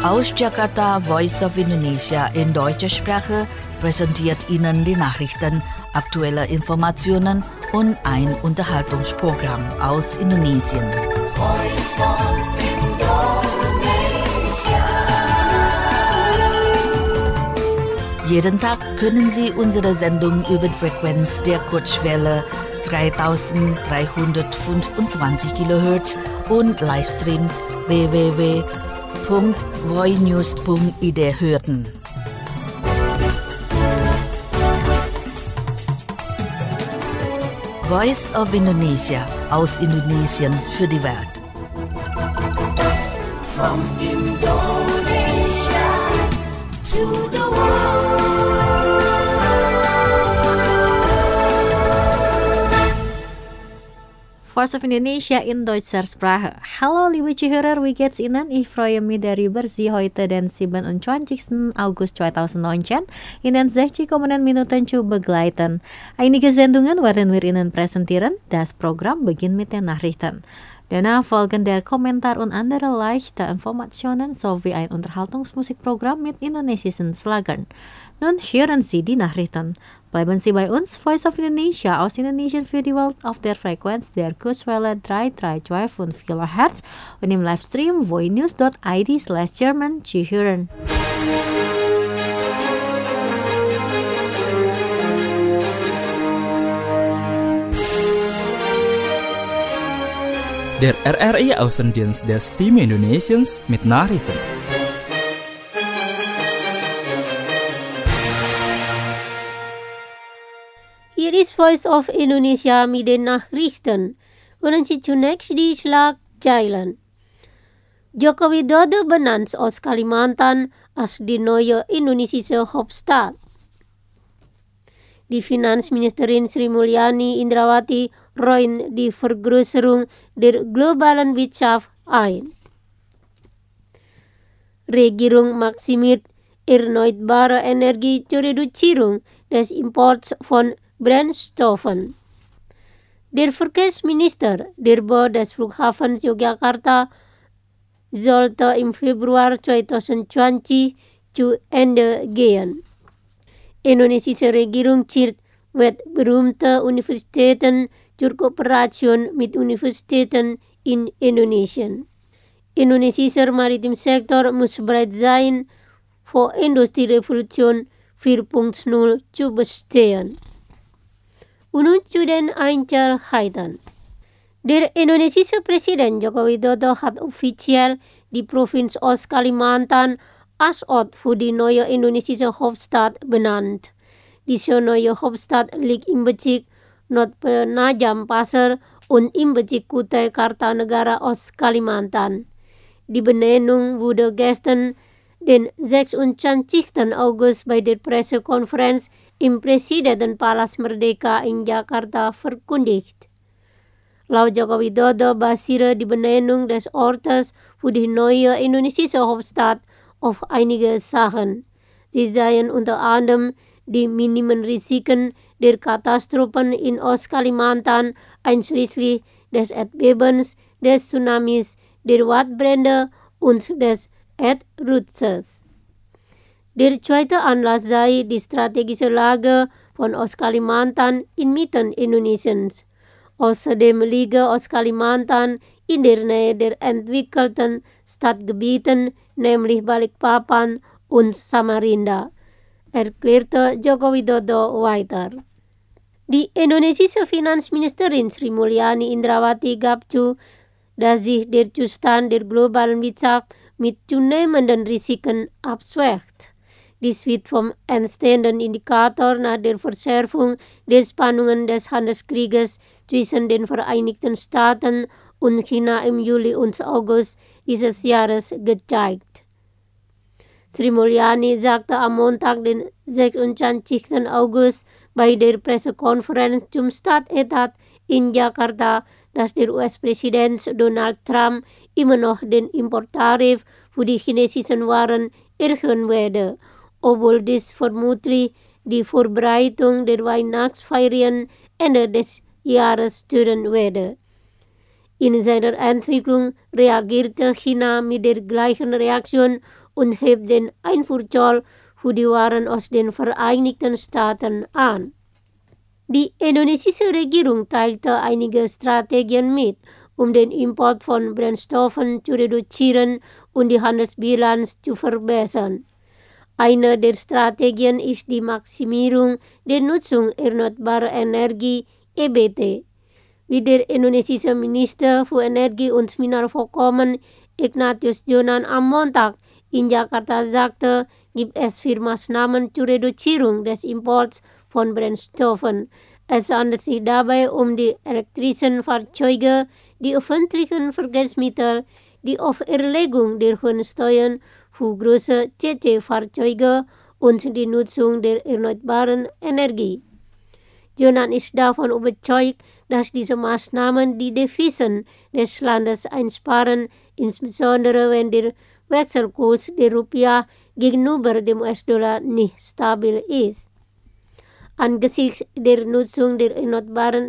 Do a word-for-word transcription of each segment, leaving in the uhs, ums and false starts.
Aus Jakarta, Voice of Indonesia in deutscher Sprache präsentiert Ihnen die Nachrichten, aktuelle Informationen und ein Unterhaltungsprogramm aus Indonesien. Voice of Indonesia. Jeden Tag können Sie unsere Sendung über die Frequenz der Kurzwelle dreitausenddreihundertfünfundzwanzig Kilohertz und Livestream w w w punkt voinews punkt i d hören. Voice of Indonesia aus Indonesien für die Welt. From Indonesia to the world. Voice of Indonesia in deutscher Sprache. Hallo liebe Zuhörer, wie geht's Ihnen? Ich freue mich darüber, Sie heute den siebenundzwanzigsten August zweitausendneunzehn in den sechzig kommenden Minuten zu begleiten. Einige Sendungen werden wir Ihnen präsentieren. Das Programm beginnt mit den Nachrichten. Danach folgen der Kommentar und andere leichte Informationen sowie ein Unterhaltungsmusikprogramm mit indonesischen Schlagern. Nun hören Sie die Nachrichten. Bleiben Sie bei uns, Voice of Indonesia aus Indonesien für die Welt auf der Frequenz der Kurzwelle dreihundertfünfundzwanzig Kilohertz und im Livestream voinews punkt i d slash German zu hören. Der R R I-Außendienst der Stimme Indonesiens mit Nachrichten. Hier ist Voice of Indonesia mit den Nachrichten. Und zunächst die Schlagzeilen. Joko Widodo benannt aus Kalimantan als die neue indonesische Hauptstadt. Die Finanzministerin Sri Mulyani Indrawati räumt die Vergrößerung der globalen Wirtschaft ein. Regierung maximiert erneuerbare Energie zur Reduzierung des Imports von Brennstoffen. Der Verkehrsminister der Bau des Flughafens Yogyakarta sollte im Februar zweitausendzwanzig zu Ende gehen. Indonesische Regierung ziert berühmte Universitäten zur Kooperation mit Universitäten in Indonesien. Indonesischer Maritimsektor muss bereit sein, vor Industrierevolution vier punkt null zu bestehen. Und nun zu den Einzelheiten. Der indonesische Präsident Joko Widodo hat offiziell die Provinz Ost-Kalimantan als Ort für die neue indonesische Hauptstadt benannt. Diese neue Hauptstadt liegt im Bezirk Nordpenajam Pasir und im Bezirk Kutai Kartanegara Ost-Kalimantan. Die Benennung wurde gestern, den sechsundzwanzigsten August, bei der Pressekonferenz im Präsidentenpalast Merdeka in Jakarta verkündigt. Laut Joko Widodo basiere die Benennung des Ortes für die neue indonesische Hauptstadt auf einige Sachen. Sie seien unter anderem die minimalen Risiken der Katastrophen in Ost-Kalimantan, einschließlich des Erdbebens, des Tsunamis, der Waldbrände und des Erdrutsches. Der zweite Anlass sei die strategische Lage von Ost-Kalimantan inmitten Indonesiens. Außerdem liege Ost-Kalimantan in der Nähe der entwickelten Stadtgebieten, nämlich Balikpapan und Samarinda, erklärte Joko Widodo weiter. Die indonesische Finanzministerin Sri Mulyani Indrawati gab zu, dass sich der Zustand der globalen Wirtschaft mit zunehmenden Risiken abschwächt. Dies wird vom entstehenden Indikator nach der Verschärfung der Spannungen des Handelskrieges zwischen den Vereinigten Staaten und China im Juli und August dieses Jahres gezeigt. Sri Mulyani sagte am Montag, den sechsundzwanzigsten August, bei der Pressekonferenz zum Stadtetat in Jakarta, dass der U S-Präsident Donald Trump immer noch den Importtarif für die chinesischen Waren erhöhen werde, obwohl dies vermutlich die Vorbereitung der Weihnachtsferien Ende des Jahres stören werde. In seiner Entwicklung reagierte China mit der gleichen Reaktion und hebt den Einfuhrzoll für die Waren aus den Vereinigten Staaten an. Die indonesische Regierung teilte einige Strategien mit, um den Import von Brennstoffen zu reduzieren und die Handelsbilanz zu verbessern. Eine der Strategien ist die Maximierung der Nutzung erneuerbarer Energie, E B T. Wie der indonesische Minister für Energie und Mineralvorkommen Ignatius Jonan am Montag in Jakarta sagte, gibt es vier Maßnahmen zur Reduzierung des Imports von Brennstoffen. Es handelt sich dabei um die elektrischen Fahrzeuge, die öffentlichen Verkehrsmittel, die Auferlegung der hohen Steuern für große C C-Fahrzeuge und die Nutzung der erneuerbaren Energie. Jonan ist davon überzeugt, dass diese Maßnahmen die Devisen des Landes einsparen, insbesondere wenn der Wechselkurs der Rupiah gegenüber dem U S-Dollar nicht stabil ist. Angesichts der Nutzung der erneuerbaren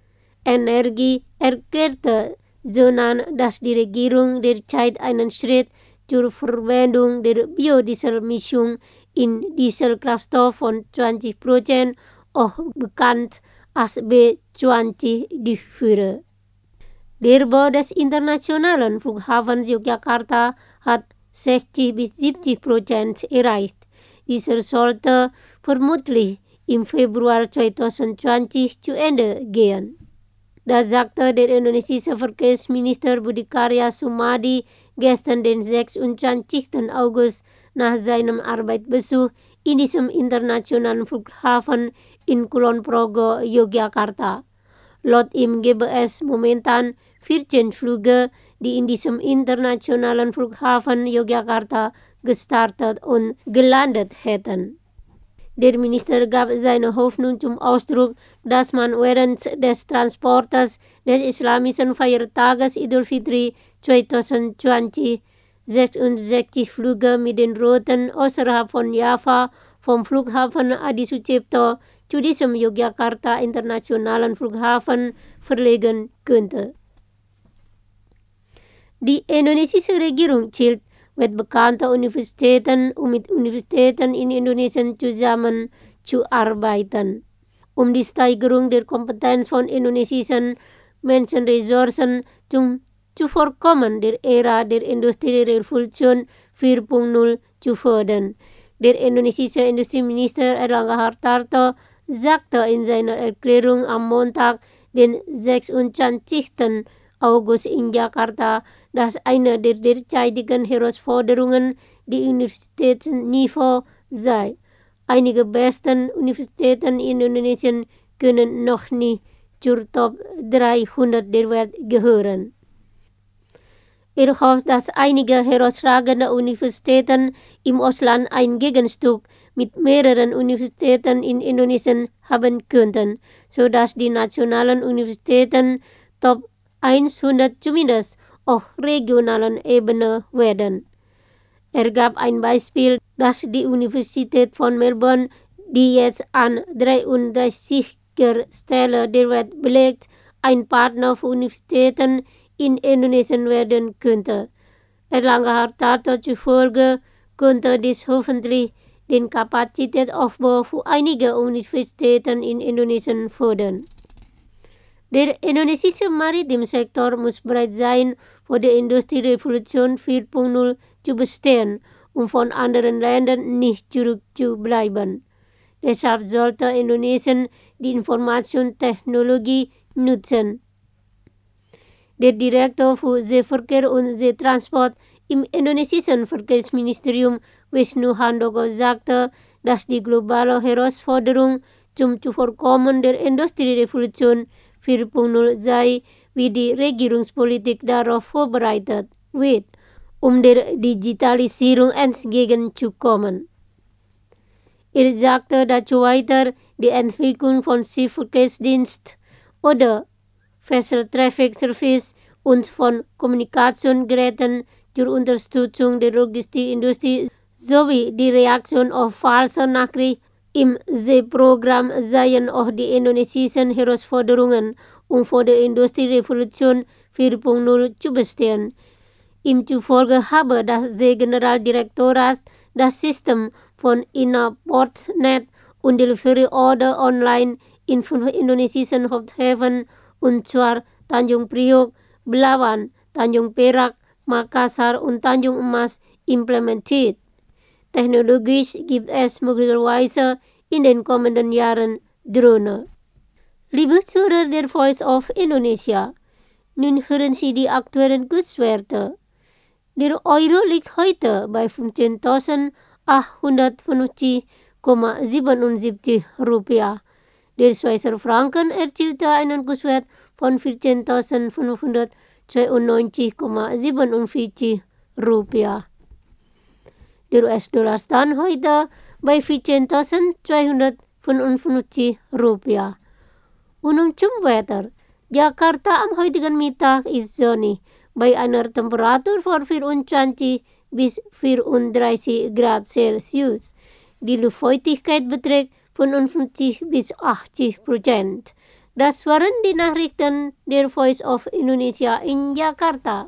Energie erklärte Jonan, dass die Regierung derzeit einen Schritt zur Verwendung der Biodieselmischung in Dieselkraftstoff von zwanzig Prozent, auch bekannt als B zwanzig, durchführe. Der Bau des internationalen Flughafens Yogyakarta hat sechzig bis siebzig Prozent erreicht. Dieser sollte vermutlich im Februar zwanzig zwanzig zu Ende gehen. Das sagte der indonesische Verkehrsminister Budi Karya Sumadi gestern den sechsundzwanzigsten August nach seinem Arbeitsbesuch in diesem internationalen Flughafen in Kulon Progo, Yogyakarta. Laut ihm gäbe es momentan vierzehn Flüge, die in diesem internationalen Flughafen Yogyakarta gestartet und gelandet hätten. Der Minister gab seine Hoffnung zum Ausdruck, dass man während des Transportes des islamischen Feiertages Idul Fitri zwanzig zwanzig sechsundsechzig Flüge mit den Routen außerhalb von Java vom Flughafen Adi Sucipto zu diesem Yogyakarta internationalen Flughafen verlegen könnte. Die indonesische Regierung zählt mit bekannten Universitäten, um mit Universitäten in Indonesien zusammenzuarbeiten, um die Steigerung der Kompetenz von indonesischen Menschenressourcen zum Zuvorkommen der Ära der Industrierevolution vier Punkt null zu fördern. Der indonesische Industrieminister Erlangga Hartarto sagte in seiner Erklärung am Montag, den sechsundzwanzigsten August in Jakarta, dass eine der derzeitigen Herausforderungen die Universitätsniveau sei. Einige besten Universitäten in Indonesien können noch nicht zur Top dreihundert der Welt gehören. Er hofft, dass einige herausragende Universitäten im Ausland ein Gegenstück mit mehreren Universitäten in Indonesien haben könnten, sodass die nationalen Universitäten Top hundert zumindest auf regionaler Ebene werden. Er gab ein Beispiel, dass die Universität von Melbourne, die jetzt an dreiunddreißigster Stelle der Welt belegt, ein Partner für Universitäten in Indonesien werden könnte. Erlangga Hartarto zufolge könnte dies hoffentlich den Kapazitätsaufbau für einige Universitäten in Indonesien fördern. Der indonesische Maritimsektor muss bereit sein, vor der Industrierevolution vier Punkt null zu bestehen, um von anderen Ländern nicht zurückzubleiben. Deshalb sollte Indonesien die Informationstechnologie nutzen. Der Direktor für Seeverkehr und Seetransport im indonesischen Verkehrsministerium Wisnu Handoko sagte, dass die globale Herausforderung zum Zuvorkommen der Industrierevolution vier Punkt null sei, wie die Regierungspolitik darauf vorbereitet wird, um der Digitalisierung entgegenzukommen. Er sagte dazu weiter, die Entwicklung von Schiffsverkehrsdienst oder Vessel Traffic Service und von Kommunikationsgeräten zur Unterstützung der Logistikindustrie sowie die Reaktion auf falsche Nachrichten im Seeprogramm seien auch die indonesischen Herausforderungen, um vor der Industrierevolution vier Punkt null zu bestehen. Im zufolge habe das Generaldirektorat das System von Inaport-Net und Delivery Order online in fünf indonesischen Haupthäfen, und zwar Tanjung Priok, Belawan, Tanjung Perak, Makassar und Tanjung Emas implementiert. Technologisch gibt es möglicherweise in den kommenden Jahren Drohne. Liebe Zuhörer der Voice of Indonesia, nun hören Sie die aktuellen Kurswerte. Der Euro liegt heute bei fünfzehntausendachthundertfünfzig Komma siebenundsiebzig Rupiah. Der Schweizer Franken erzielte einen Kurswert von vierzehntausendfünfhundertzweiundneunzig Komma siebenundvierzig Rupiah. Der U S-Dollar stand heute bei vierzehntausendzweihundertfünfundfünfzig Rupiah. Und nun zum Wetter. Jakarta am heutigen Mittag ist sonnig, bei einer Temperatur von vierundzwanzig bis vierunddreißig Grad Celsius. Die Luftfeuchtigkeit beträgt fünfundfünfzig bis achtzig Prozent. Das waren die Nachrichten der Voice of Indonesia in Jakarta.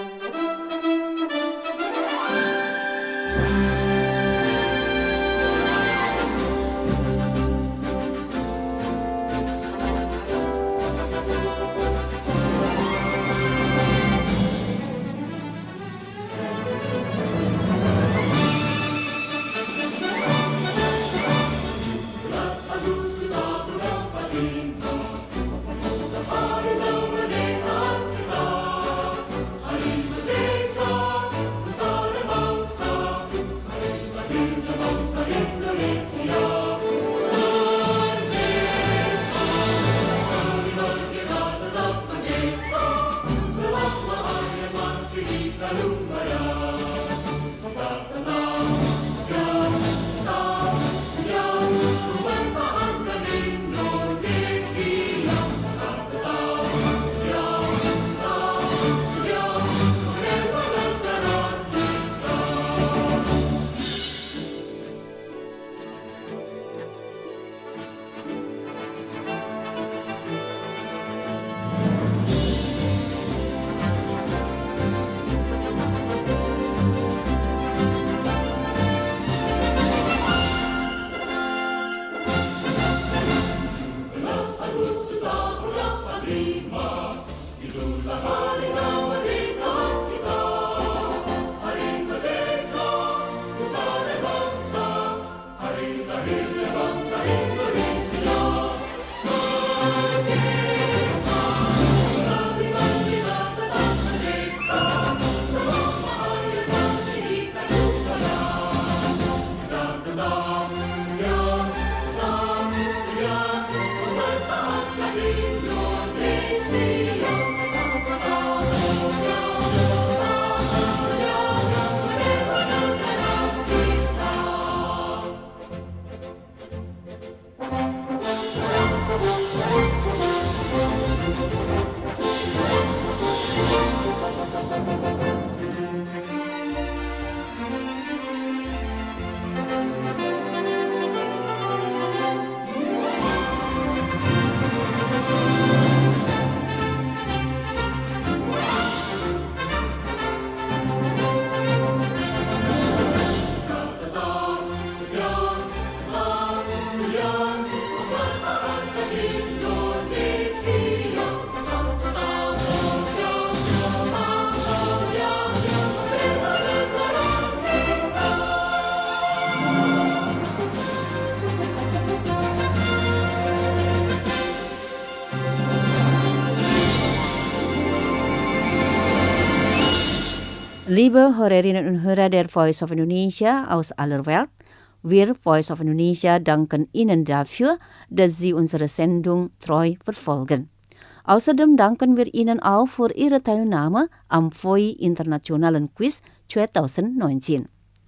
Liebe Hörerinnen und Hörer der Voice of Indonesia aus aller Welt, wir Voice of Indonesia danken Ihnen dafür, dass Sie unsere Sendung treu verfolgen. Außerdem danken wir Ihnen auch für Ihre Teilnahme am V O I Internationalen Quiz zwanzig neunzehn.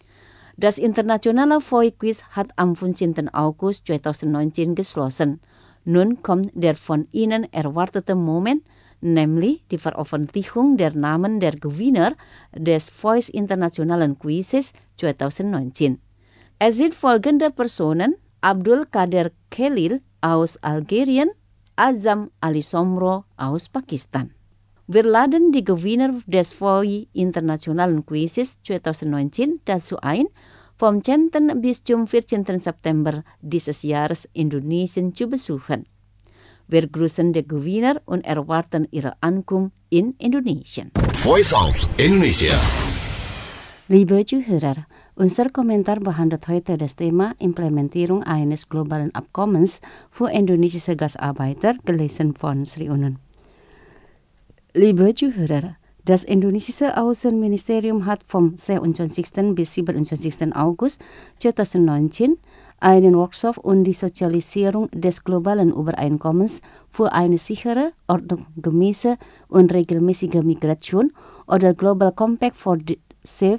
Das internationale V O I-Quiz hat am fünfzehnten August zweitausendneunzehn geschlossen. Nun kommt der von Ihnen erwartete Moment, nämlich die Veröffentlichung der Namen der Gewinner des Voice Internationalen Quizzes zwanzig neunzehn. Es sind folgende Personen: Abdul Qadir Khalil aus Algerien, Azam Ali Somro aus Pakistan. Wir laden die Gewinner des Foy Internationalen Quizzes zwanzig negentien dazu ein, vom zehnten bis zum vierzehnten September dieses Jahres Indonesien zu besuchen. Wir grüßen die Gewinner und erwarten ihre Ankunft in Indonesien. Voice of Indonesia. Liebe Zuhörer, unser Kommentar behandelt heute das Thema Implementierung eines globalen Abkommens für indonesische Gastarbeiter, gelesen von Sri Unun. Liebe Zuhörer, das indonesische Außenministerium hat vom sechsundzwanzigsten bis siebenundzwanzigsten August zwanzig neunzehn einen Workshop und die Sozialisierung des globalen Übereinkommens für eine sichere, ordnungsgemäße und regelmäßige Migration oder Global Compact for Safe,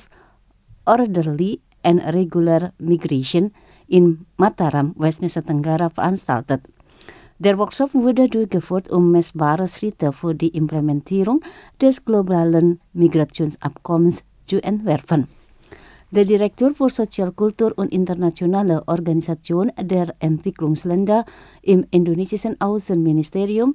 Orderly and Regular Migration in Mataram, West Nusa Tenggara veranstaltet. Der Workshop wurde durchgeführt, um messbare Schritte für die Implementierung des globalen Migrationsabkommens zu entwerfen. Der Direktor für Sozialkultur und internationale Organisation der Entwicklungsländer im indonesischen Außenministerium,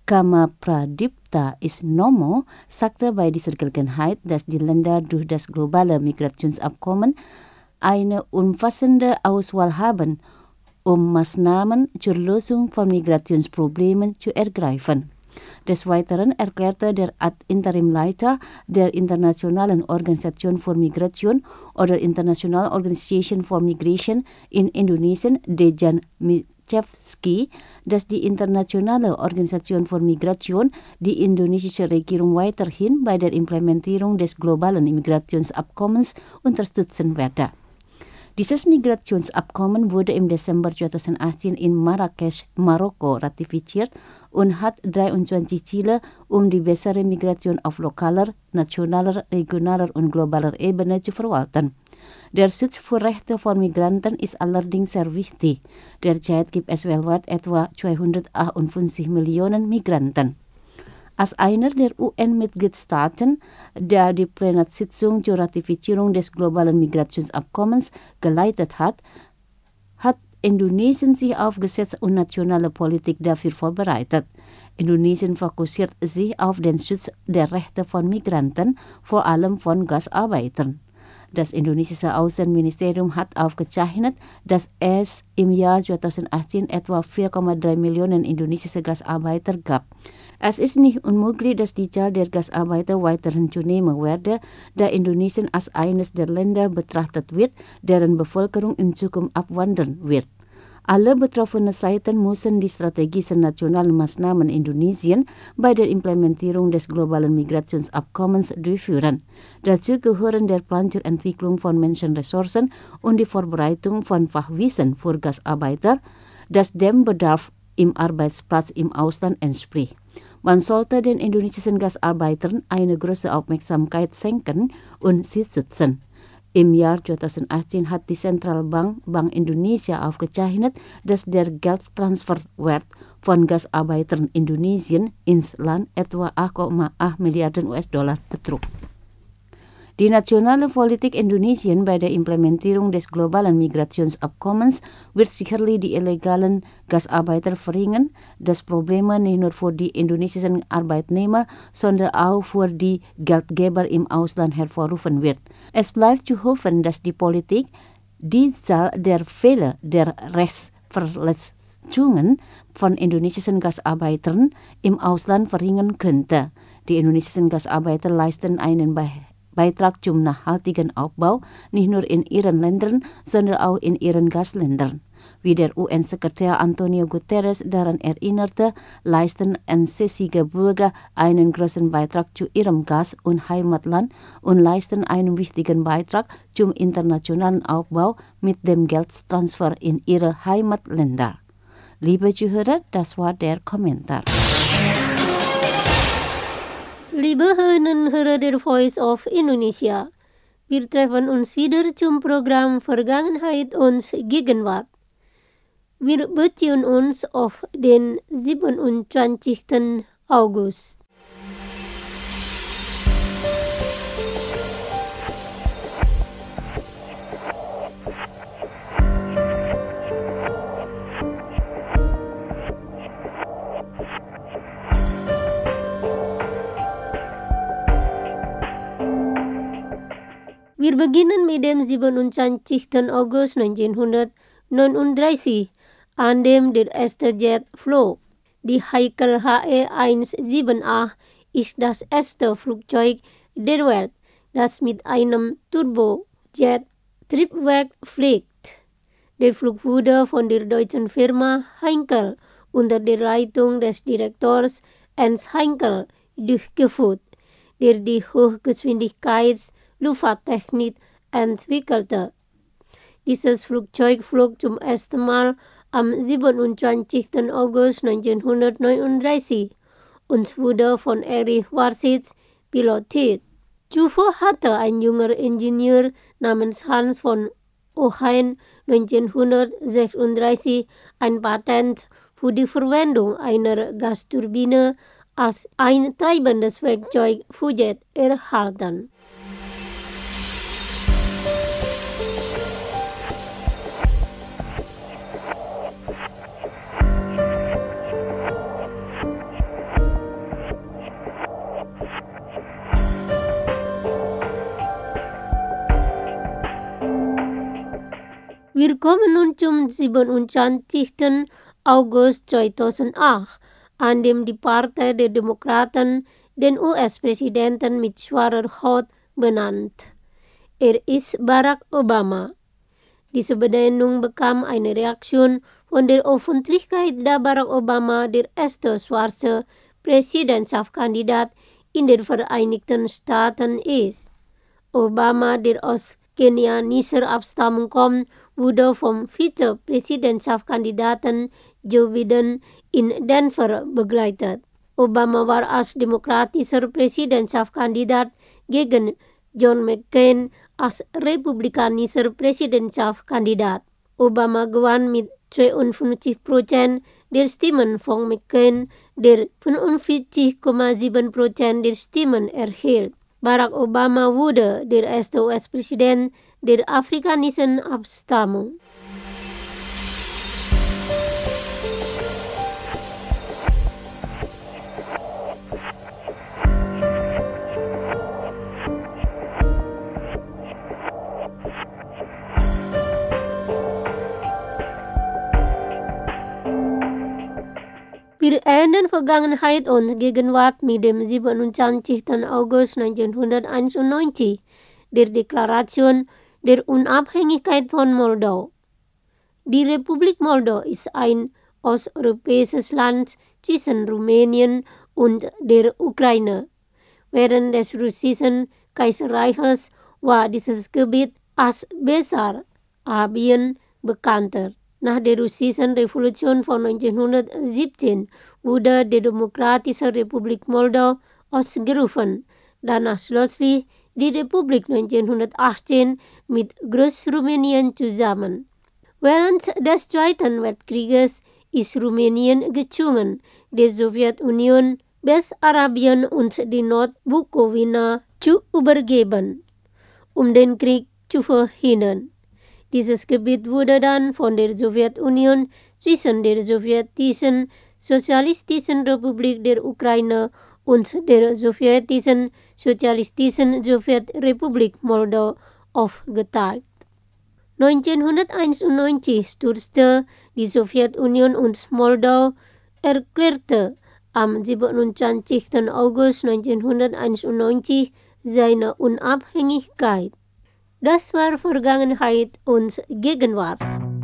Kamapradipta Isnomo, sagte bei dieser Gelegenheit, dass die Länder durch das globale Migrationsabkommen eine umfassende Auswahl haben, um Maßnahmen zur Lösung von Migrationsproblemen zu ergreifen. Des Weiteren erklärte der Ad-Interim-Leiter der Internationalen Organisation für Migration oder International Organization for Migration in Indonesien, Dejan Micevski, dass die Internationale Organisation für Migration die indonesische Regierung weiterhin bei der Implementierung des globalen Migrationsabkommens unterstützen werde. Dieses Migrationsabkommen wurde im Dezember zwanzig achtzehn in Marrakesch, Marokko ratifiziert und hat dreiundzwanzig Ziele, um die bessere Migration auf lokaler, nationaler, regionaler und globaler Ebene zu verwalten. Der Schutz für Rechte von Migranten ist allerdings sehr wichtig. Derzeit gibt es weltweit etwa zweihundertachtundfünfzig Millionen Migranten. Als einer der U N-Mitgliedstaaten, der die Plenarsitzung zur Ratifizierung des globalen Migrationsabkommens geleitet hat, hat Indonesien sich auf Gesetz und nationale Politik dafür vorbereitet. Indonesien fokussiert sich auf den Schutz der Rechte von Migranten, vor allem von Gastarbeitern. Das indonesische Außenministerium hat aufgezeichnet, dass es im Jahr zwanzig achtzehn etwa vier Komma drei Millionen indonesische Gastarbeiter gab. Es ist nicht unmöglich, dass die Zahl der Gastarbeiter weiterhin zunehmen werde, da Indonesien als eines der Länder betrachtet wird, deren Bevölkerung in Zukunft abwandern wird. Alle betroffenen Seiten müssen die strategischen nationalen Maßnahmen Indonesien bei der Implementierung des globalen Migrationsabkommens durchführen. Dazu gehören der Plan zur Entwicklung von Menschenressourcen und die Vorbereitung von Fachwissen für Gastarbeiter, das dem Bedarf im Arbeitsplatz im Ausland entspricht. Man sollte den indonesischen Gastarbeitern eine große Aufmerksamkeit schenken und sie schützen. Im Jahr zwanzig achtzehn hat die Zentralbank Bank Indonesia aufgezeichnet, dass der Geldtransferwert von Gastarbeitern Indonesien ins Land etwa acht Komma acht Milliarden U S-Dollar betrug. Die nationale Politik Indonesien bei der Implementierung des globalen Migrationsabkommens wird sicherlich die illegalen Gastarbeiter verringern, das Problem nicht nur für die indonesischen Arbeitnehmer, sondern auch für die Geldgeber im Ausland hervorrufen wird. Es bleibt zu hoffen, dass die Politik die Zahl der Fälle der Rechtsverletzungen von indonesischen Gastarbeitern im Ausland verringern könnte. Die indonesischen Gastarbeiter leisten einen Beitrag zum nachhaltigen Aufbau, nicht nur in ihren Ländern, sondern auch in ihren Gastländern. Wie der U N-Sekretär Antonio Guterres daran erinnerte, leisten ansässige Bürger einen großen Beitrag zu ihrem Gast- und Heimatland und leisten einen wichtigen Beitrag zum internationalen Aufbau mit dem Geldtransfer in ihre Heimatländer. Liebe Zuhörer, das war der Kommentar. Liebe Hörerinnen und Hörer der Voice of Indonesia, wir treffen uns wieder zum Programm Vergangenheit und Gegenwart. Wir beziehen uns auf den siebenundzwanzigsten August. Wir beginnen mit dem siebenundzwanzigsten August neunzehnhundertneununddreißig, an dem der erste Jet flog. Die Heinkel H E hundertsiebenundsiebzig ist das erste Flugzeug der Welt, das mit einem Turbojet-Triebwerk fliegt. Der Flug wurde von der deutschen Firma Heinkel unter der Leitung des Direktors Ernst Heinkel durchgeführt, der die Hochgeschwindigkeits-Luftfahrttechnik entwickelte. Dieses Flugzeug flog zum ersten Mal am siebenundzwanzigsten August neunzehnhundertneununddreißig und wurde von Erich Warsitz pilotiert. Zuvor hatte ein junger Ingenieur namens Hans von Ohain neunzehnhundertsechsunddreißig ein Patent für die Verwendung einer Gasturbine als ein treibendes Werkzeug für Jet erhalten. Wir kommen nun zum siebenundzwanzigsten August zweitausendacht, an dem die Partei der Demokraten den U S-Präsidenten mit schwacher Haut benannt. Er ist Barack Obama. Diese Benennung bekam eine Reaktion von der Öffentlichkeit, da Barack Obama der erste schwarze Präsidentschaftskandidat in den Vereinigten Staaten ist. Obama, der aus kenianischer Abstammung kommt, wurde vom Vizepräsidentschaftskandidaten Joe Biden in Denver begleitet. Obama war als demokratischer Präsidentschaftskandidat gegen John McCain als republikanischer Präsidentschaftskandidat. Obama gewann mit zweiundfünfzig Prozent der Stimmen von McCain, der fünfundvierzig Komma sieben Prozent der Stimmen erhielt. Barack Obama wurde der erste U S-Präsident der afrikanischen Abstammung. Wir enden Vergangenheit und Gegenwart mit dem siebenundzwanzigsten August neunzehnhunderteinundneunzig, der Deklaration der Unabhängigkeit von Moldau. Die Republik Moldau ist ein osteuropäisches Land zwischen Rumänien und der Ukraine. Während des russischen Kaiserreiches war dieses Gebiet als Bessarabien bekannter. Nach der russischen Revolution von neunzehnhundertsiebzehn wurde die Demokratische Republik Moldau ausgerufen, danach schloss die Republik neunzehnhundertachtzehn mit Großrumänien zusammen. Während des Zweiten Weltkrieges ist Rumänien gezwungen, der Sowjetunion Bessarabien und die Nordbukowina zu übergeben, um den Krieg zu verhindern. Dieses Gebiet wurde dann von der Sowjetunion zwischen der Sowjetischen Sozialistischen Republik der Ukraine und der Sowjetischen Sozialistischen Sowjetrepublik Moldau aufgeteilt. neunzehnhunderteinundneunzig stürzte die Sowjetunion und Moldau erklärte am siebenundzwanzigsten August neunzehnhunderteinundneunzig seine Unabhängigkeit. Das war Vergangenheit und Gegenwart.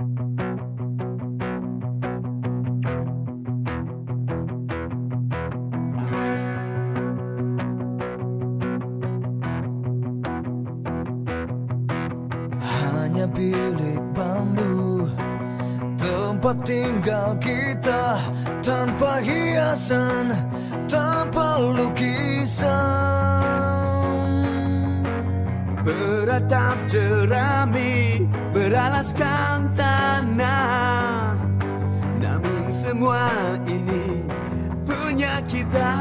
Hanya bilik bambu, tempat tinggal kita, tanpa hiasan, tanpa lukisan. Beratap jerami, beralaskan tanah, namun semua ini punya kita.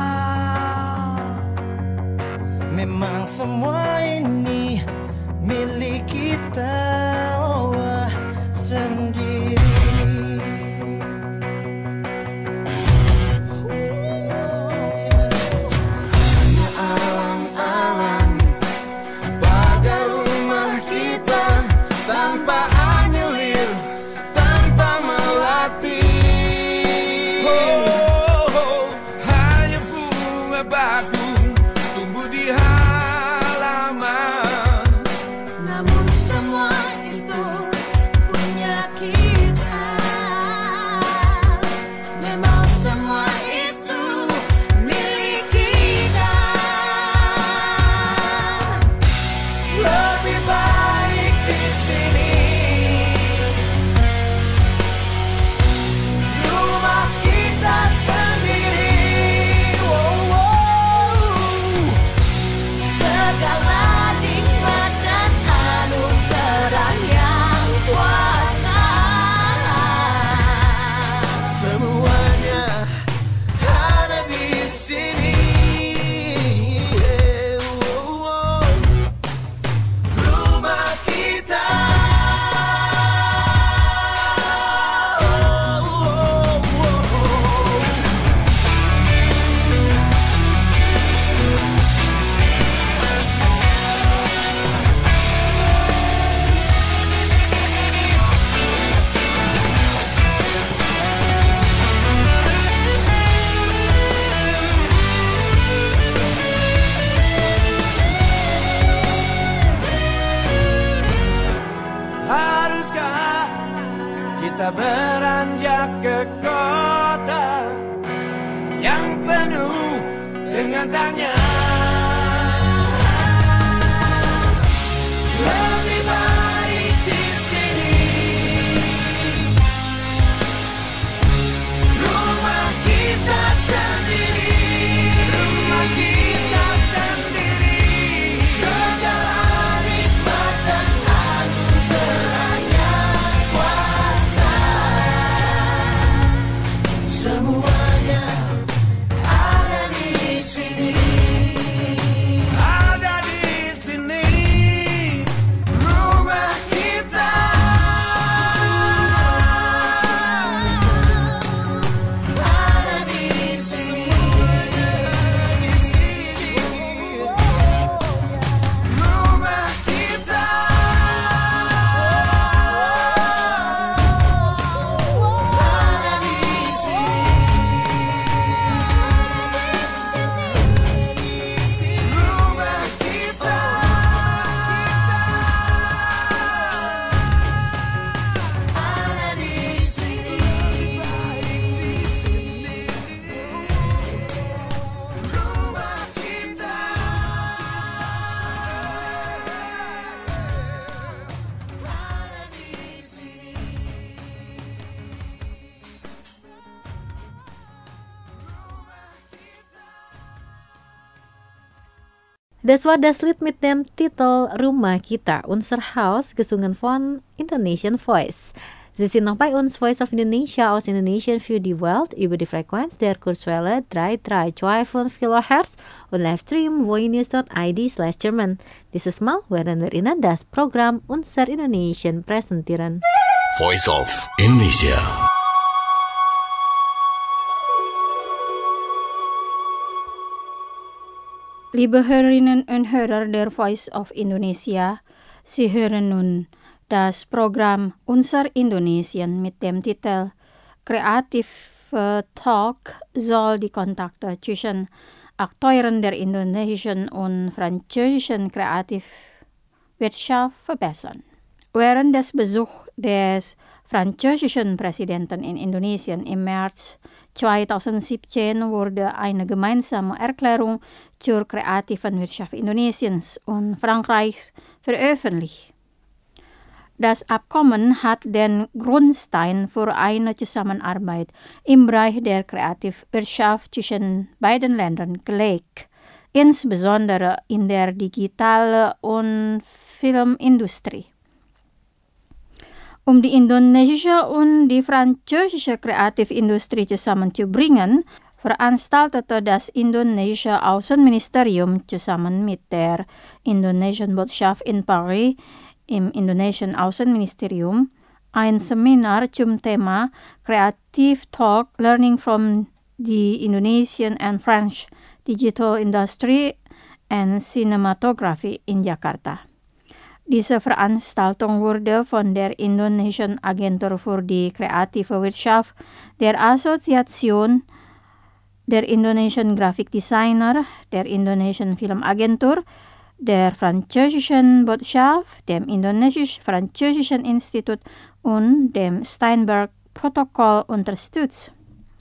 Memang semua ini milik kita, oh, sendiri. Hanya alang-alang, bagai rumah di halaman. Namun semua itu punya kita. Memang semua itu milik kita. Lebih baik di sini. Rumah kita sendiri. Wow, wow. Segala nikmat dan anugerah yang kuasa. Semuanya ada di sini. Wow, wow. Rumah kita. Wow, wow, wow. Haruskah kita beranjak ke kota yang penuh dengan tanya? Lebih baik di sini. Rumah kita sendiri. Rumah kita sendiri. Segala nikmat dan anugerah yang kuasa. Semuanya ada di sini. Ada di sini. Rumah kita. Ada di sini. Di sini. Rumah kita. Ada di sini. Rumah kita. Ada di sini. Rumah kita. Ada di sini. Das war das Lied mit dem Titel Rumah Kita, unser Haus, gesungen von Indonesian Voice. Sie sind noch bei uns, Voice of Indonesia aus Indonesien für die Welt, über die Frequenz der Kurzwelle drei drei zwei fünf Kilohertz und Livestream voinews dot i d slash German. Dieses Mal werden wir Ihnen das Programm Unser Indonesien präsentieren. Voice of Indonesia. Liebe Hörerinnen und Hörer der Voice of Indonesia, Sie hören nun das Programm Unser Indonesien mit dem Titel Creative Talk soll die Kontakte zwischen Akteuren der indonesischen und französischen Kreativwirtschaft verbessern. Während des Besuchs des französischen Präsidenten in Indonesien im März zweitausendsiebzehn wurde eine gemeinsame Erklärung zur kreativen Wirtschaft Indonesiens und Frankreichs veröffentlicht. Das Abkommen hat den Grundstein für eine Zusammenarbeit im Bereich der Kreativwirtschaft zwischen beiden Ländern gelegt, insbesondere in der Digital- und Filmindustrie. Um die indonesische und die französische Kreativindustrie zusammenzubringen, veranstaltete das indonesische Außenministerium zusammen mit der indonesischen Botschaft in Paris im indonesischen Außenministerium ein Seminar zum Thema Creative Talk Learning from the Indonesian and French Digital Industry and Cinematography in Jakarta. Diese Veranstaltung wurde von der Indonesischen Agentur für die kreative Wirtschaft der Assoziation der Indonesian Graphic Designer, der Indonesian Filmagentur, der Französischen Botschaft, dem Indonesisch-Französischen Institut und dem Steinberg-Protokoll unterstützt.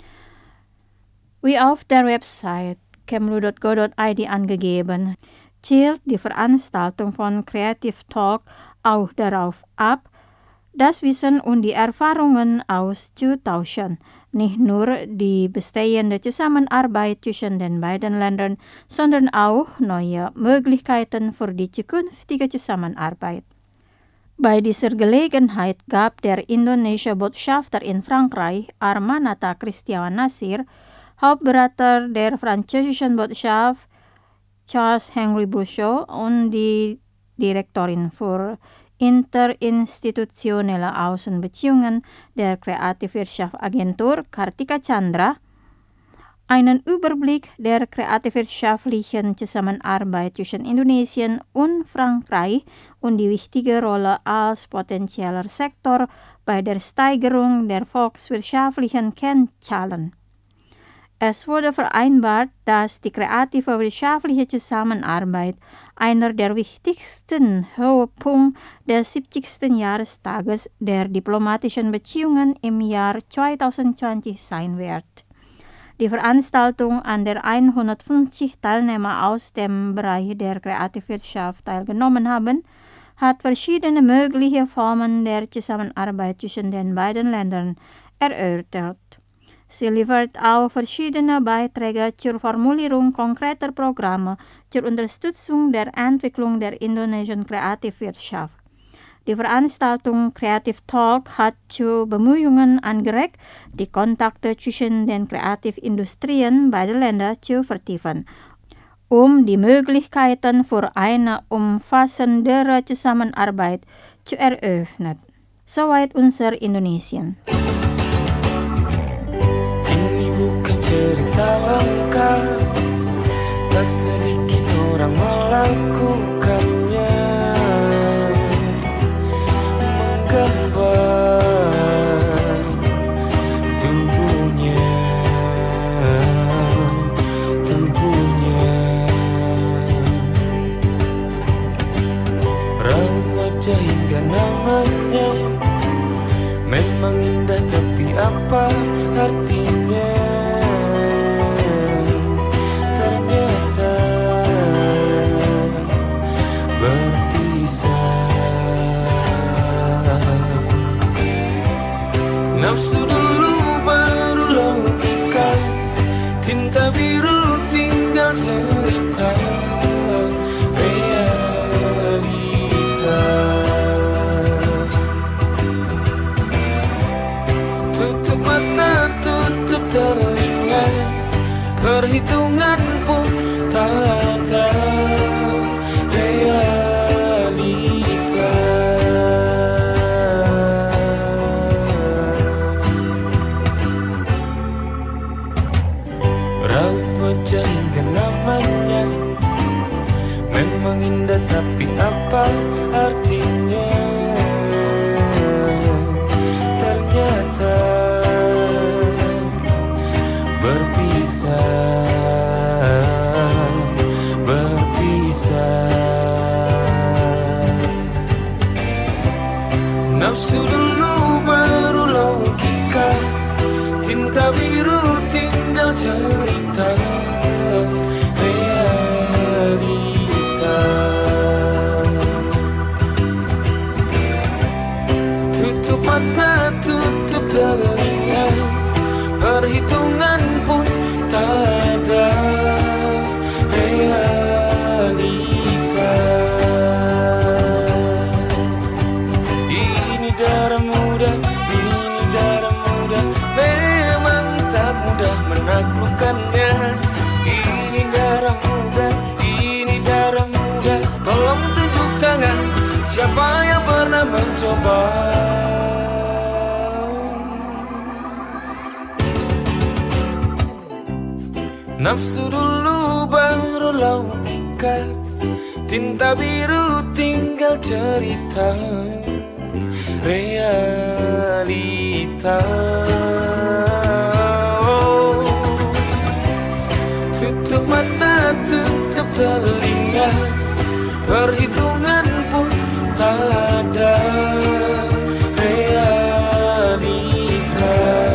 Wie auf der Website kemlu dot go dot i d angegeben, zielt die Veranstaltung von Creative Talk auch darauf ab, das Wissen und die Erfahrungen aus zweitausend nicht nur die bestehende Zusammenarbeit zwischen den beiden Ländern, sondern auch neue Möglichkeiten für die zukünftige Zusammenarbeit. Bei dieser Gelegenheit gab der indonesische Botschafter in Frankreich, Armanata Christiawan Nasir, Hauptberater der französischen Botschaft, Charles Henry Bruchot, und die Direktorin für interinstitutionelle Außenbeziehungen der Kreativwirtschaftsagentur, Kartika Chandra, einen Überblick der kreativwirtschaftlichen Zusammenarbeit zwischen Indonesien und Frankreich und die wichtige Rolle als potenzieller Sektor bei der Steigerung der volkswirtschaftlichen Kennzahlen. Es wurde vereinbart, dass die kreative wirtschaftliche Zusammenarbeit einer der wichtigsten Höhepunkte des siebzigsten Jahrestages der diplomatischen Beziehungen im Jahr zwanzig zwanzig sein wird. Die Veranstaltung, an der hundertfünfzig Teilnehmer aus dem Bereich der Kreativwirtschaft teilgenommen haben, hat verschiedene mögliche Formen der Zusammenarbeit zwischen den beiden Ländern erörtert. Sie liefert auch verschiedene Beiträge zur Formulierung konkreter Programme zur Unterstützung der Entwicklung der indonesischen Kreativwirtschaft. Die Veranstaltung Creative Talk hat zu Bemühungen angeregt, die Kontakte zwischen den Kreativindustrien beider Länder zu vertiefen, um die Möglichkeiten für eine umfassendere Zusammenarbeit zu eröffnen. Soweit unser Indonesien. Cerita lengkap, tak sedikit orang melakukannya, menggambar tubuhnya, tubuhnya, raut wajah hingga namanya, memang indah tapi apa artinya? Nafsu dulu baru logika, tinta biru tinggal cerita, realita. Tutup mata, tutup telinga, perhitungan pun tak ada, realita. Memang indah tapi apa artinya? Ternyata berpisah, berpisah. Nafsu dulu baru logika, tinta biru tinggal cerita, realita. Tutup mata, tutup telinga, perhitungan pun tak ada, realita. Ini darah muda, ini darah muda, memang tak mudah menaklukkannya. Ini darah muda, ini darah muda, tolong tunjuk tangan siapa yang pernah mencoba. Nafsu dulu baru logika, tinta biru tinggal cerita, realita. Oh, telinga, perhitungan pun tak ada. Realita,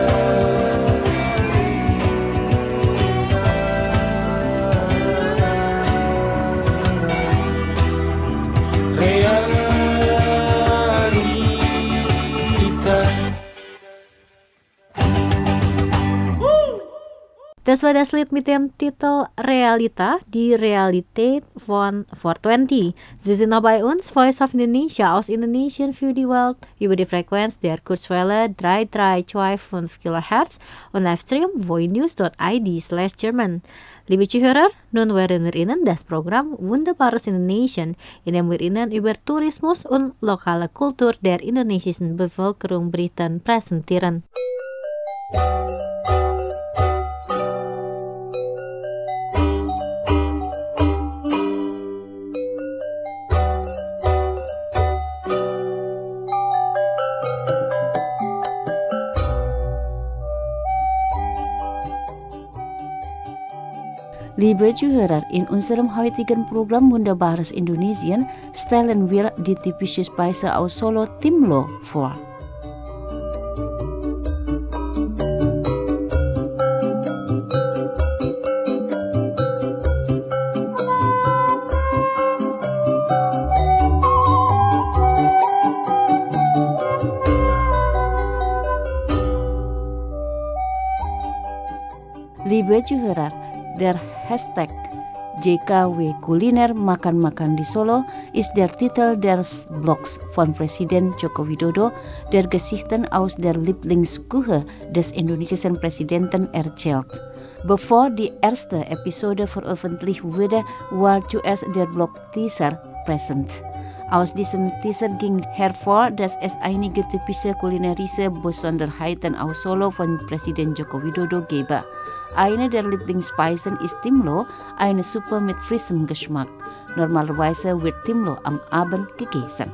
Das war das Lied mit dem Titel Realita, die Realität von four twenty. Sie sind noch bei uns, Voice of Indonesia aus Indonesien für die Welt, über die Frequenz der Kurzwelle drei drei zwei fünf Kilohertz und Livestream voinews dot i d slash German. Liebe Zuhörer, nun werden wir Ihnen das Programm Wunderbares Indonesien, in dem wir Ihnen über Tourismus und lokale Kultur der indonesischen Bevölkerung berichten, präsentieren. Liebe Zuhörer, in unserem heutigen Programm Wunderbares Indonesien stellen wir die typische Speise aus Solo, Timlo, vor. Liebe Zuhörer, der Hashtag J K W Kuliner Makan-Makan di Solo ist der Titel des Blogs von Präsident Joko Widodo, der Geschichten aus der Lieblingsküche des indonesischen Präsidenten erzählt. Bevor die erste Episode veröffentlicht wurde, war zuerst der Blog-Teaser präsent. Aus diesem Teaser ging hervor, dass es einige typische kulinarische Besonderheiten aus Solo von Präsident Joko Widodo gebe. Eine der Lieblingsspeisen ist Timlo, eine Suppe mit frischem Geschmack. Normalerweise wird Timlo am Abend gegessen.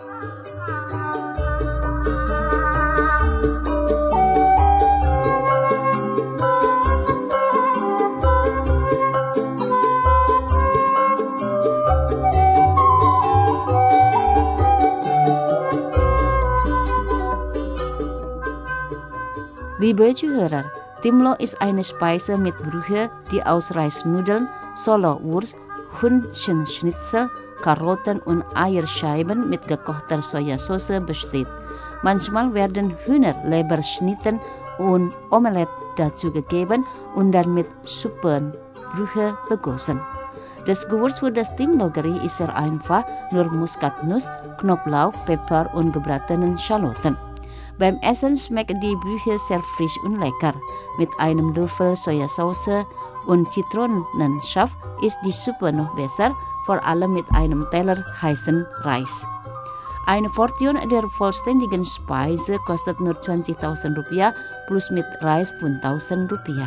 Liebe Zuhörer, Timlo ist eine Speise mit Brühe, die aus Reisnudeln, Solo-Wurst, Hühnchenschnitzel, Karotten und Eierscheiben mit gekochter Sojasauce besteht. Manchmal werden Hühnerleberschnitten und Omelette dazugegeben und dann mit Suppenbrühe begossen. Das Gewürz für das Timlo-Gericht ist sehr einfach, nur Muskatnuss, Knoblauch, Pfeffer und gebratenen Schalotten. Beim Essen schmeckt die Brühe sehr frisch und lecker. Mit einem Löffel Sojasauce und Zitronensaft ist die Suppe noch besser, vor allem mit einem Teller heißen Reis. Eine Portion der vollständigen Speise kostet nur zwanzigtausend Rupiah plus mit Reis fünftausend Rupiah.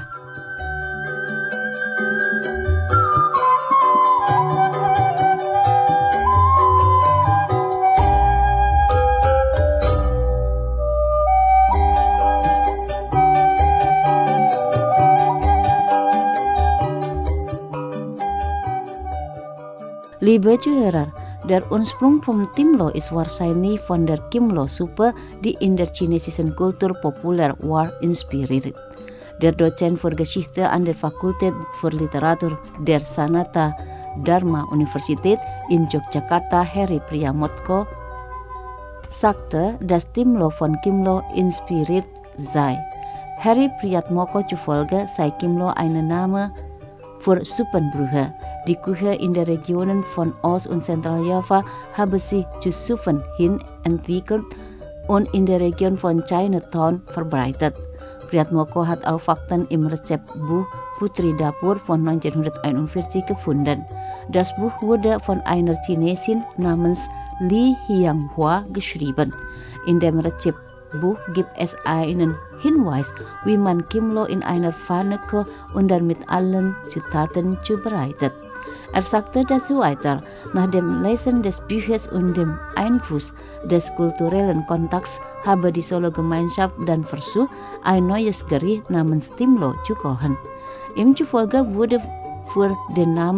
Liebe Zuhörer, der Ursprung vom Timlo ist wahrscheinlich von der Kimlo-Suppe, die in der chinesischen Kultur populär war, inspiriert. Der Dozent für Geschichte an der Fakultät für Literatur der Sanata Dharma Universität in Yogyakarta, Heri Priyamotko, sagte, dass Timlo von Kimlo inspiriert sei. Heri Priyatmoko zufolge sei Kimlo ein Name für Suppenbrühe. Die Küche in den Regionen von Ost- und Zentraljava habe sich zu Suppen hin entwickelt und in der Region von Chinatown verbreitet. Priyatmoko hat auch Fakten im Rezeptbuch Putri Dapur von neunzehnhunderteinundvierzig gefunden. Das Buch wurde von einer Chinesin namens Li Hianghua geschrieben. In dem Rezeptbuch gibt es einen Hinweis, wie man Kimlo in einer Pfanne kocht und dann mit allen Zutaten zubereitet. Er sagte dazu weiter, nach dem Lesen des Buches und dem Einfluss des kulturellen Kontakts habe die Solo-Gemeinschaft dann versucht, ein neues Gericht namens Timlo zu kochen. Ihm zufolge wurde für den Namen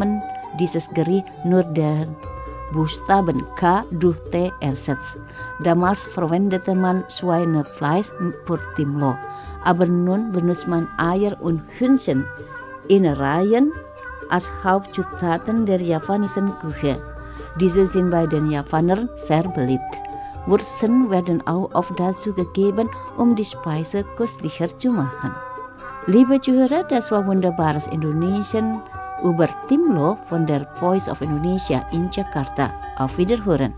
dieses Gericht nur der Buchstaben K durch T ersetzt. Damals verwendete man Schweinefleisch für Timlo, aber nun benutzt man Eier und Hühnchen Innereien als Hauptzutaten der japanischen Küche. Diese sind bei den Japanern sehr beliebt. Wurzeln werden auch oft dazu gegeben, um die Speise köstlicher zu machen. Liebe Zuhörer, das war wunderbares Indonesian über Timlo von der Voice of Indonesia in Jakarta. Auf Wiederhören.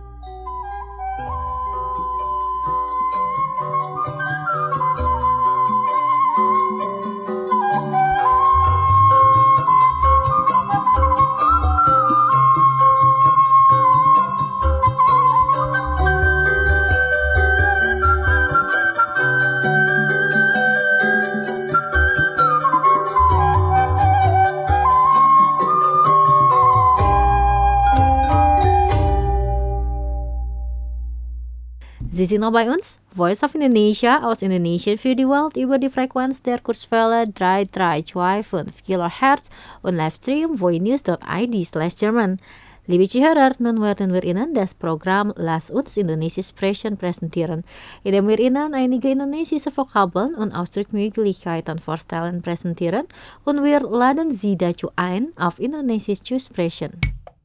Sie sind noch bei uns, Voice of Indonesia aus Indonesia für die Welt über die Frequenz der Kurzwelle drei drei zwei fünf Kilohertz und Livestream voinews dot i d slash German. Liebe Zuhörer, nun werden wir Ihnen das Programm Lass uns Indonesisch sprechen präsentieren, in dem wir Ihnen einige indonesische Vokabeln und Ausdrucksmöglichkeiten vorstellen präsentieren und wir laden Sie dazu ein, auf Indonesisch zu sprechen.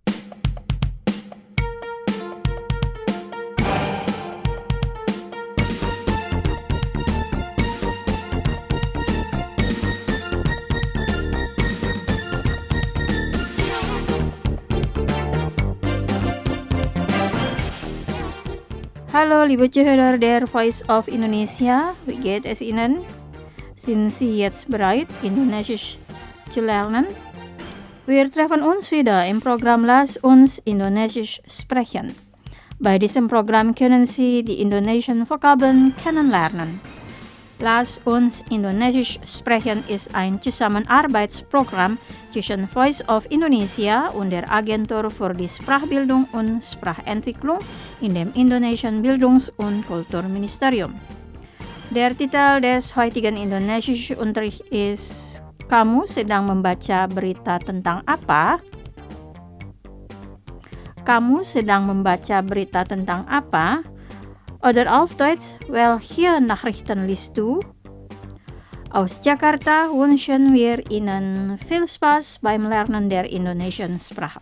Hallo liebe Zuhörer der Voice of Indonesia, wie geht es Ihnen? Sind Sie jetzt bereit, Indonesisch zu lernen? Wir treffen uns wieder im Programm Lass uns Indonesisch sprechen. Bei diesem Programm können Sie die indonesischen Vokabeln kennenlernen. Lass uns Indonesisch sprechen ist ein Zusammenarbeitsprogramm zwischen Voice of Indonesia und der Agentur für die Sprachbildung und Sprachentwicklung in dem Indonesischen Bildungs- und Kulturministerium. Der Titel des heutigen Indonesisch Unterrichts ist Kamu sedang membaca berita tentang apa? Kamu sedang membaca berita tentang apa? Oder auf Deutsch, welche Nachrichten liest du? Aus Jakarta wünschen wir Ihnen viel Spaß beim Lernen der indonesischen Sprache.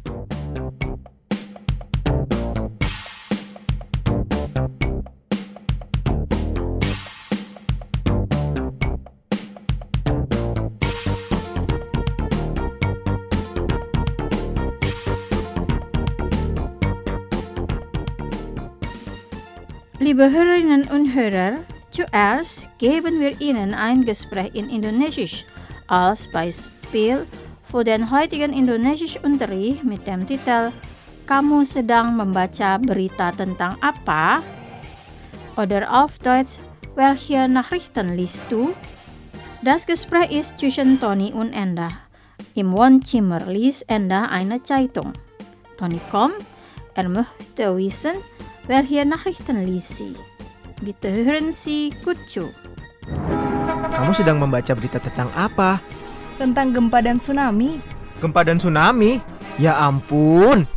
Liebe Hörerinnen und Hörer, zuerst geben wir Ihnen ein Gespräch in Indonesisch als Beispiel für den heutigen Indonesischunterricht mit dem Titel Kamu sedang membaca berita tentang apa? Oder auf Deutsch, welche Nachrichten liest du? Das Gespräch ist zwischen Tony und Enda. Im Wohnzimmer liest Enda eine Zeitung. Tony kommt, er möchte wissen, welche Nachrichten liest sie? Bitte hören Sie gut zu. Kamu sedang membaca berita tentang apa? Tentang gempa dan tsunami. Gempa dan tsunami? Ya ampun.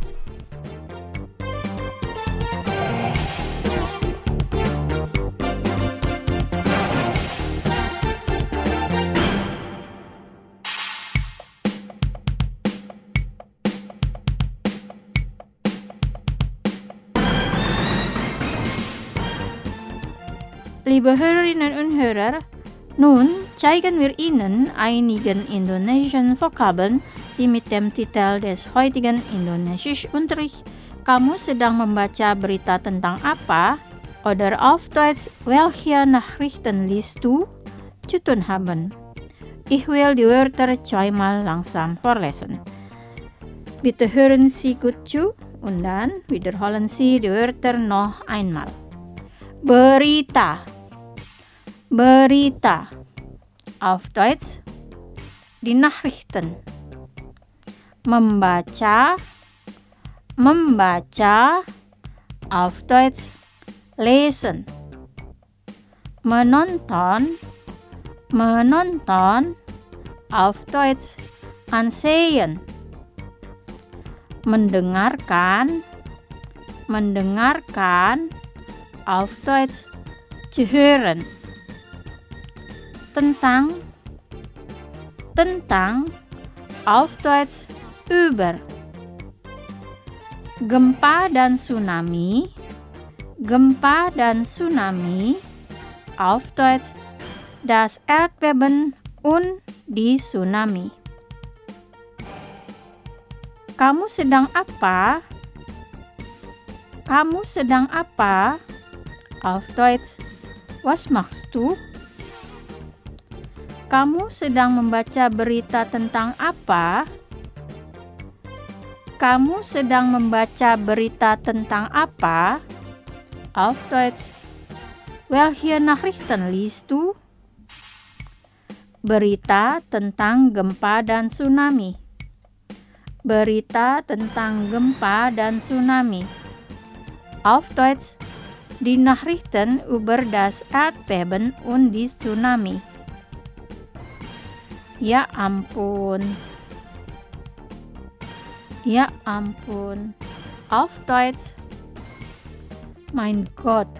Liebe Hörerinnen und Hörer, nun zeigen wir Ihnen einigen indonesischen Vokabeln, die mit dem Titel des heutigen Indonesischunterrichts Kamu sedang membaca berita tentang apa? Oder auf Deutsch, welche Nachrichten liest du? zu tun haben. Ich will die Wörter zweimal langsam vorlesen. Bitte hören Sie gut zu und dann wiederholen Sie die Wörter noch einmal. Berita, Berita. Auf Deutsch, die Nachrichten. Membaca, membaca. Auf Deutsch, lesen. Menonton, menonton. Auf Deutsch, ansehen. mendengarkan, mendengarkan, auf Deutsch zu hören. Tentang, tentang, auf Deutsch über. Gempa dan tsunami, gempa dan tsunami, auf Deutsch das Erdbeben und die Tsunami. Kamu sedang apa? Kamu sedang apa? Auf Deutsch, was machst du? Kamu sedang membaca berita tentang apa? Kamu sedang membaca berita tentang apa? Auf Deutsch, welche Nachrichten liest du? Berita tentang gempa dan tsunami. Berita tentang gempa dan tsunami. Auf Deutsch, die Nachrichten über das Erdbeben und die Tsunami. Ya ampun. Ya ampun. Auf Deutsch, mein Gott.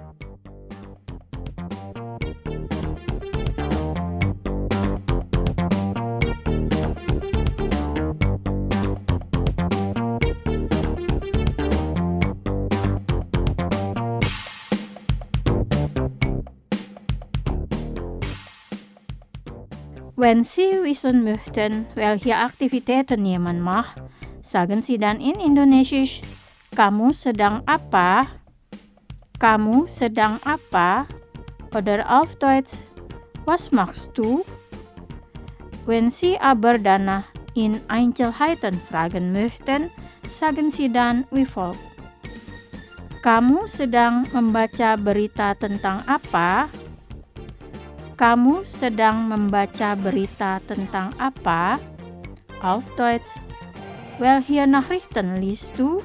Wenn Sie wissen möchten, welche Aktivitäten jemand macht, sagen Sie dann in Indonesisch, kamu sedang apa? Kamu sedang apa? Oder auf Deutsch, was machst du? Wenn Sie aber danach in Einzelheiten fragen möchten, sagen Sie dann wie folgt. Kamu sedang membaca berita tentang apa? Kamu sedang membaca berita tentang apa? Auf Deutsch, welche Nachrichten liest du?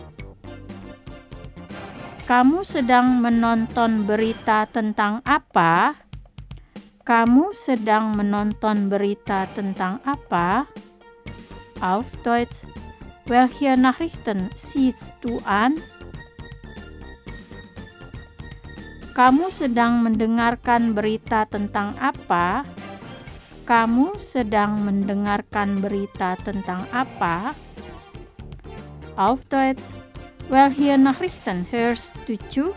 Kamu sedang menonton berita tentang apa? Kamu sedang menonton berita tentang apa? Auf Deutsch, welche Nachrichten siehst du an? Kamu sedang mendengarkan berita tentang apa? Kamu sedang mendengarkan berita tentang apa? Auf Deutsch, welche Nachrichten hörst du zu?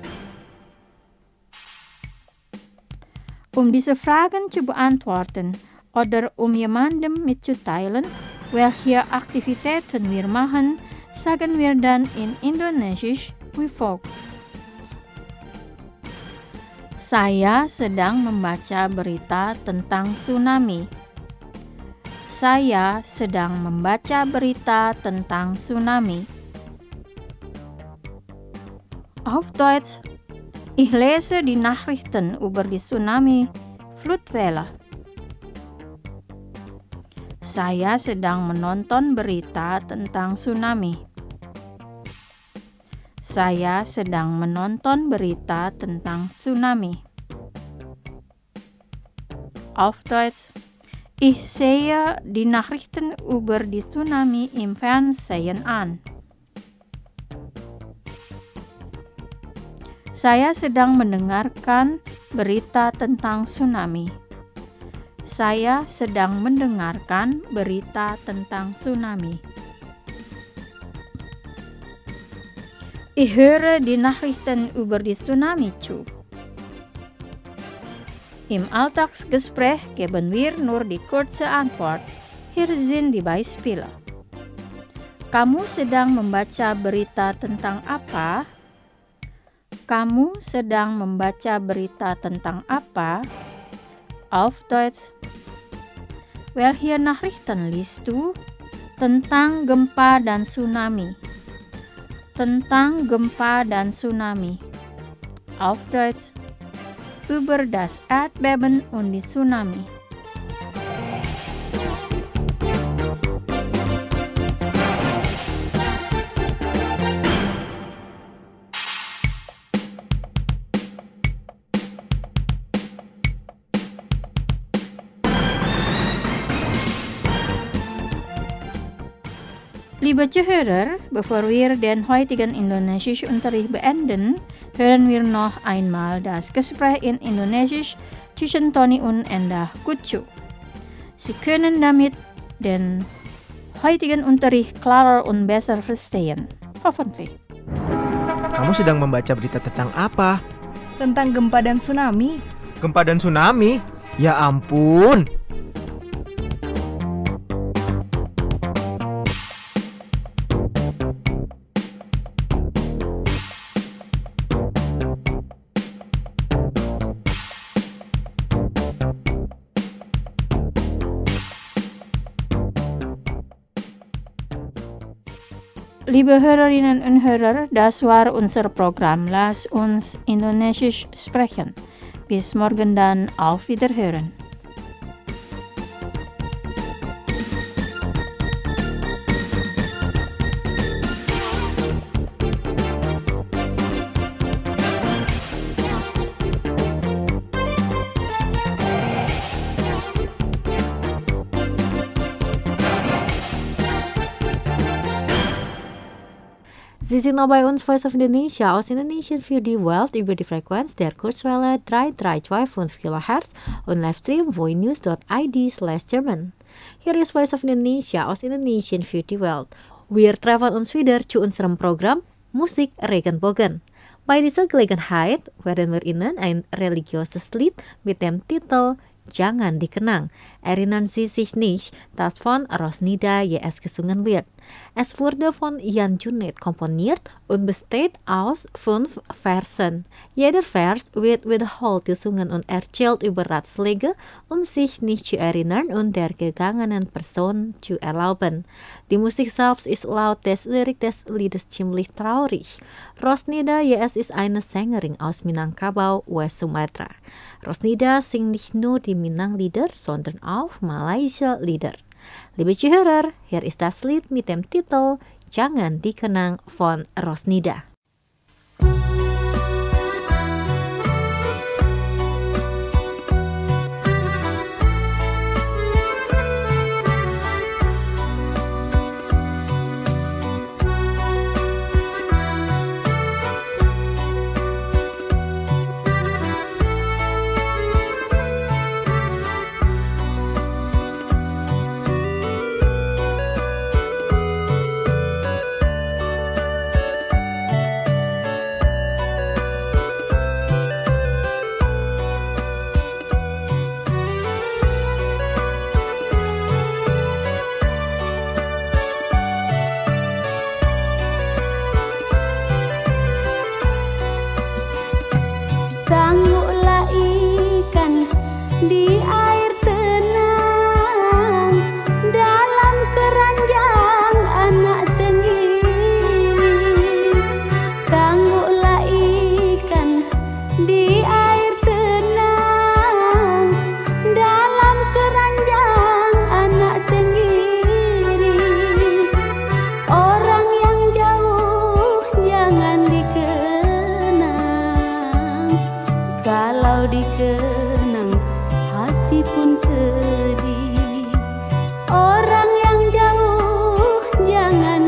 Um diese Fragen zu beantworten oder um jemandem mitzuteilen, welche Aktivitäten wir machen, sagen wir dann in Indonesisch wie folgt. Saya sedang membaca berita tentang tsunami. Saya sedang membaca berita tentang tsunami. Auf Deutsch, ich lese die Nachrichten über die Tsunami-Flutwelle. Saya sedang menonton berita tentang tsunami. Saya sedang menonton berita tentang tsunami. Auf Deutsch, ich sehe die Nachrichten über die Tsunami im Fernsehen an. Saya sedang mendengarkan berita tentang tsunami. Saya sedang mendengarkan berita tentang tsunami. Ich höre die Nachrichten über die Tsunami zu. Im Alltagsgespräch geben wir nur die kurze Antwort. Hier sind die Beispiele. Kamu sedang membaca berita tentang apa? Kamu sedang membaca berita tentang apa? Auf Deutsch, welche Nachrichten liest du? Tentang gempa dan tsunami. Tentang gempa dan tsunami. Auf Deutsch, über das Erdbeben und die Tsunami. Liebe Zuhörer, bevor wir den heutigen Indonesisch Unterricht beenden, hören wir noch einmal das Gespräch in Indonesisch zwischen Tony und Endah Kucu. Sie können damit den heutigen Unterricht klarer und besser verstehen. Hoffentlich. Kamu sedang membaca berita tentang apa? Tentang gempa dan tsunami. Gempa dan tsunami? Ya ampun. Liebe Hörerinnen und Hörer, das war unser Programm. Lass uns Indonesisch sprechen. Bis morgen dann, auf Wiederhören. Sie sind noch bei uns Voice of Indonesia aus Indonesien für die Welt über die Frequenz der Kurzwelle drei drei zwei fünf Kilohertz und Livestream voinews dot i d slash German. Hier ist Voice of Indonesia aus Indonesien für die Welt. Wir treffen uns wieder zu unserem Programm Musik Regenbogen. Bei dieser Gelegenheit werden wir Ihnen ein religiöses Lied mit dem Titel Jangan dikenang. Erinnern Sie sich nicht, das von Rosnida J S gesungen wird. Es wurde von Jan Junet komponiert und besteht aus fünf Versen. Jeder Vers wird wiederholt gesungen und erzählt über Ratschläge, um sich nicht zu erinnern und der gegangenen Person zu erlauben. Die Musik selbst ist laut des Lyrik des Liedes ziemlich traurig. Rosnida J S ist eine Sängerin aus Minangkabau, West Sumatra. Rosnida singt nicht nur die Minang-Lieder, sondern auch Malaysia-Lieder. Liebe Zuhörer, hier ist das Lied mit dem Titel Jangan Dikenang von Rosnida. Tangguklah ikan di air tenang, dalam keranjang anak tenggiri. Tangguklah ikan di air tenang, dalam keranjang anak tenggiri. Orang yang jauh jangan dikenang, kalau dikenang hati pun sedih. Orang yang jauh jangan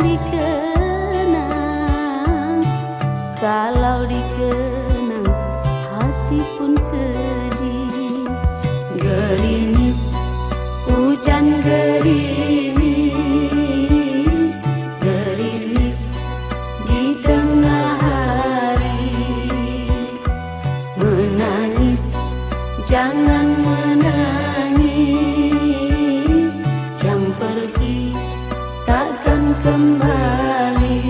dikenang, kalau dikenang hati pun sedih. Gerimis, hujan gerimis, gerimis di tengah hari. Menangis, jangan menangis, yang pergi takkan kembali.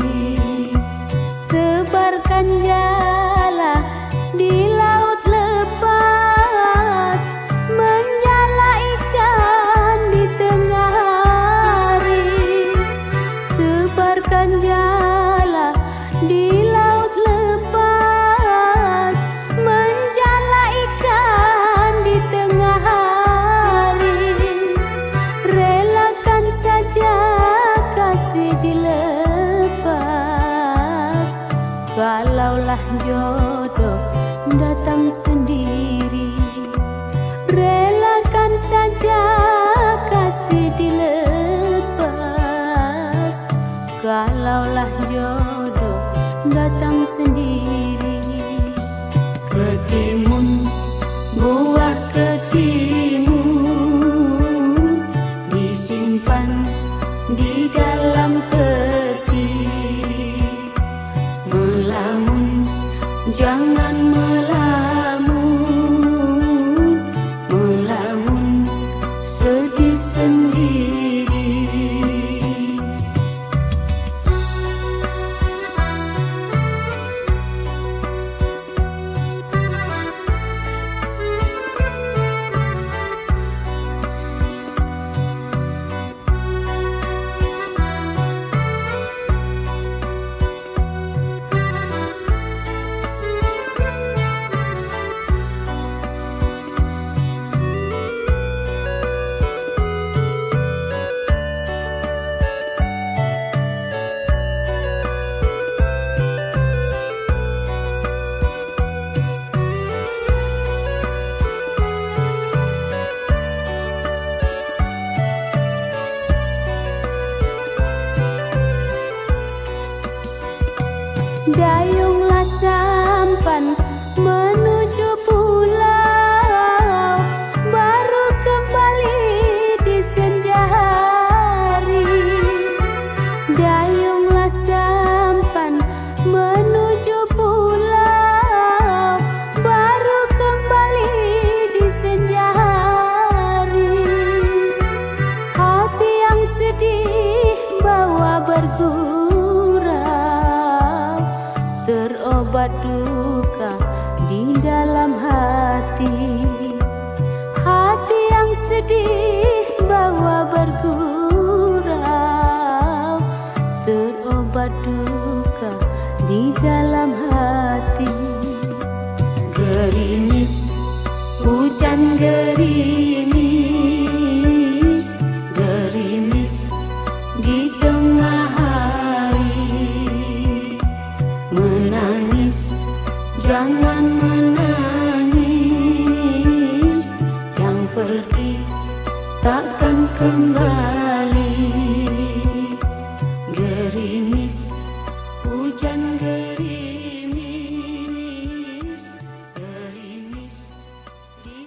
Tebarkan jala di laut lepas, menjala ikan di tengah hari. Tebarkan jala di laut lepas, menjala ikan di tengah hari. Relakan saja kasih dilepas, kalaulah jodoh datang sendiri. Relakan saja kasih dilepas, kalaulah jodoh datang sendiri. Ketimun, buah ketimun disimpan di dalam peti. Melamun, jangan melamun, melamun sedih sendiri. Dayunglah sampan menuju pulau, baru kembali di senja hari. Dayunglah sampan menuju pulau, baru kembali di senja hari. Hati yang sedih bawa bergurau, terobat duka di dalam hati. Hati yang sedih bawa bergurau, terobat duka di dalam hati. Gerimis, hujan gerimis, gerimis di tengah hari. Menangis, jangan menangis, yang pergi takkan kembali. Gerimis, hujan gerimis, gerimis di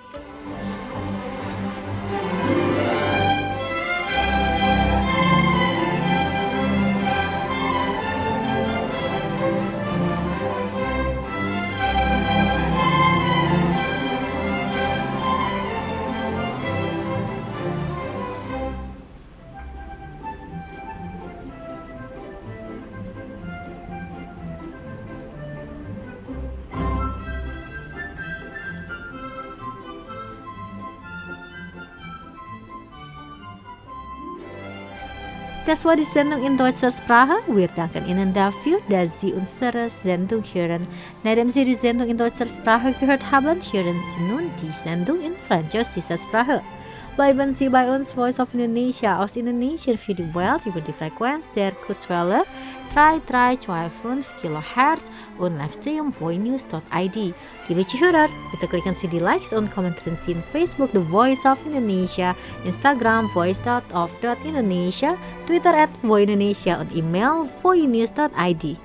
Das war die Sendung in deutscher Sprache. Wir danken Ihnen dafür, dass Sie unsere Sendung hören. Nachdem Sie die Sendung in deutscher Sprache gehört haben, hören Sie nun die Sendung in französischer Sprache. Bleiben Sie bei uns, Voice of Indonesia aus Indonesien für die Welt über die Frequenz der Kurzwelle drei drei zwei fünf Kilohertz und Livestream voinews dot I D. Liebe Zuhörer, bitte klicken Sie die Likes und kommentieren Sie in Facebook The Voice of Indonesia, Instagram voice dot of dot indonesia, Twitter at voindonesia und E-Mail voinews dot I D.